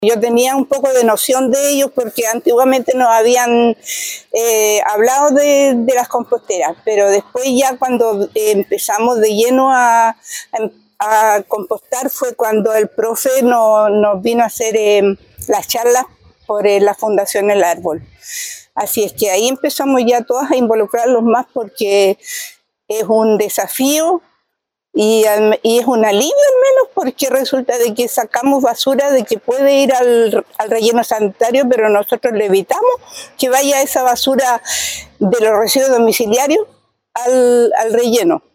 Yo tenía un poco de noción de ellos porque antiguamente nos habían hablado de las composteras, pero después ya cuando empezamos de lleno a compostar fue cuando el profe nos vino a hacer las charlas por la Fundación El Árbol. Así es que ahí empezamos ya todas a involucrarlos más porque es un desafío y es un alivio al menos porque resulta de que sacamos basura de que puede ir al relleno sanitario, pero nosotros le evitamos que vaya esa basura de los residuos domiciliarios al relleno.